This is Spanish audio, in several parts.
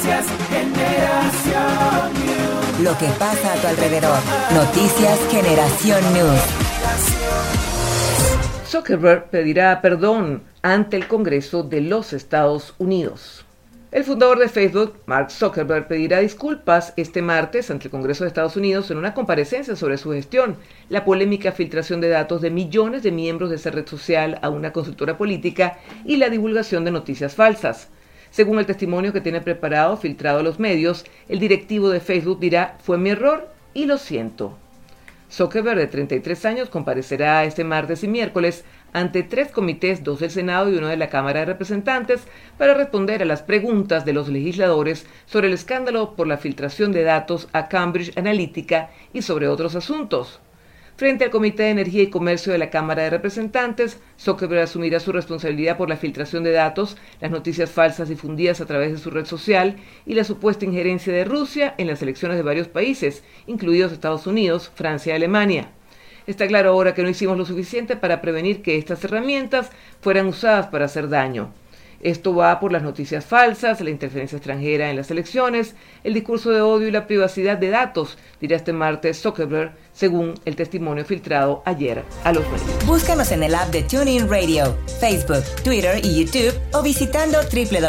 Noticias Generación News. Lo que pasa a tu alrededor. Noticias Generación News. Zuckerberg pedirá perdón ante el Congreso de los Estados Unidos. El fundador de Facebook, Mark Zuckerberg, pedirá disculpas este martes ante el Congreso de Estados Unidos en una comparecencia sobre su gestión, la polémica filtración de datos de millones de miembros de esa red social a una consultora política y la divulgación de noticias falsas. Según el testimonio que tiene preparado, filtrado a los medios, el directivo de Facebook dirá: fue mi error y lo siento. Zuckerberg, de 33 años, comparecerá este martes y miércoles ante 3 comités, 2 del Senado y 1 de la Cámara de Representantes, para responder a las preguntas de los legisladores sobre el escándalo por la filtración de datos a Cambridge Analytica y sobre otros asuntos. Frente al Comité de Energía y Comercio de la Cámara de Representantes, Zuckerberg asumirá su responsabilidad por la filtración de datos, las noticias falsas difundidas a través de su red social y la supuesta injerencia de Rusia en las elecciones de varios países, incluidos Estados Unidos, Francia y Alemania. Está claro ahora que no hicimos lo suficiente para prevenir que estas herramientas fueran usadas para hacer daño. Esto va por las noticias falsas, la interferencia extranjera en las elecciones, el discurso de odio y la privacidad de datos, dirá este martes Zuckerberg, según el testimonio filtrado ayer a los medios. Búscanos en el app de TuneIn Radio, Facebook, Twitter y YouTube o visitando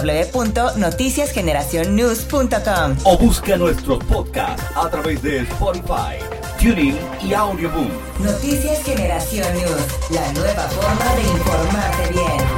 www.noticiasgeneracionnews.com. O busca nuestros podcasts a través de Spotify, TuneIn y Audioboom. Noticias Generación News, la nueva forma de informarte bien.